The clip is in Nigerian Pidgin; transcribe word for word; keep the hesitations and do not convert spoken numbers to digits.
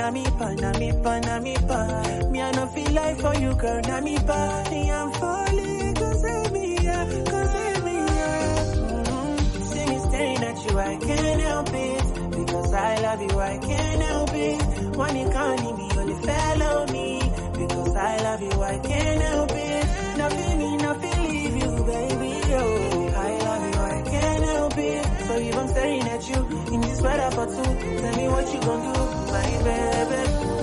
na me pa, na me pa, na me pa. Me I no feel like for you, girl, na me pa. Me I'm falling, cause I me, yeah, cause I me, yeah. Mm-hmm. See me staring at you, I can't help it. Because I love you, I can't help it. When you can't leave me, only follow me. Because I love you, I can't help it. Nothing me, nothing leave you, baby, oh. I love you, I can't help it. So if I'm staring at you in this weather for two, tell me what you gon' do, my baby.